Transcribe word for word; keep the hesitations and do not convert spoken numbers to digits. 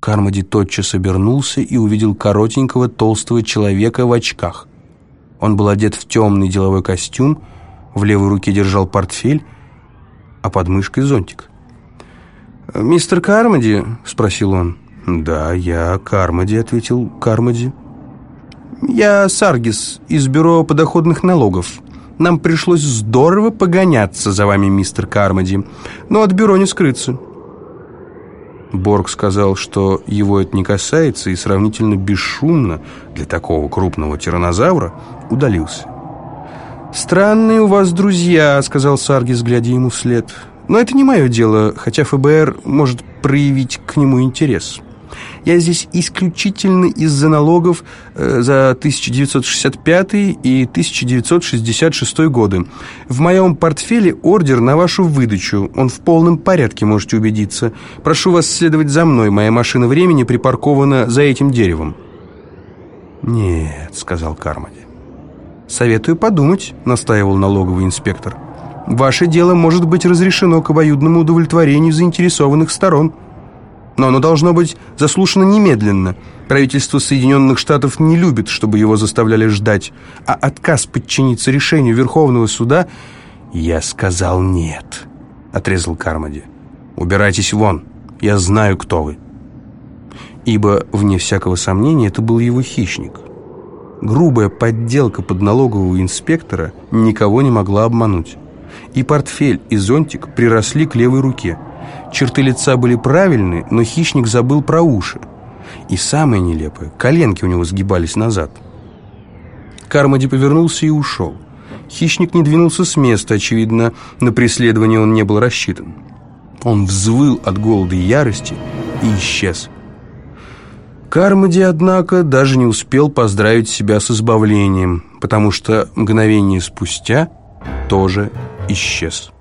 Кармоди тотчас обернулся и увидел коротенького толстого человека в очках. Он был одет в темный деловой костюм, в левой руке держал портфель, а под мышкой зонтик. «Мистер Кармоди?» — спросил он. «Да, я Кармоди», — ответил Кармоди. «Я Саргис из бюро подоходных налогов. Нам пришлось здорово погоняться за вами, мистер Кармоди, но от бюро не скрыться». Борг сказал, что его это не касается, и сравнительно бесшумно для такого крупного тираннозавра удалился. «Странные у вас друзья», — сказал Саргис, глядя ему вслед. «Но это не мое дело, хотя ФБР может проявить к нему интерес. Я здесь исключительно из-за налогов э, за тысяча девятьсот шестьдесят пятый и тысяча девятьсот шестьдесят шестой годы. В моем портфеле ордер на вашу выдачу. Он в полном порядке, можете убедиться. Прошу вас следовать за мной. Моя машина времени припаркована за этим деревом». «Нет», — сказал Кармоди. «Советую подумать», — настаивал налоговый инспектор. «Ваше дело может быть разрешено к обоюдному удовлетворению заинтересованных сторон. Но оно должно быть заслушано немедленно. Правительство Соединенных Штатов не любит, чтобы его заставляли ждать. А отказ подчиниться решению Верховного суда...» «Я сказал нет», — отрезал Кармоди. «Убирайтесь вон, я знаю, кто вы». Ибо, вне всякого сомнения, это был его хищник. Грубая подделка под налогового инспектора никого не могла обмануть. И портфель, и зонтик приросли к левой руке. Черты лица были правильны, но хищник забыл про уши. И самое нелепое, коленки у него сгибались назад. Кармоди повернулся и ушел. Хищник не двинулся с места, очевидно, на преследование он не был рассчитан. Он взвыл от голода и ярости и исчез. Кармоди, однако, даже не успел поздравить себя с избавлением, потому что мгновение спустя тоже исчез.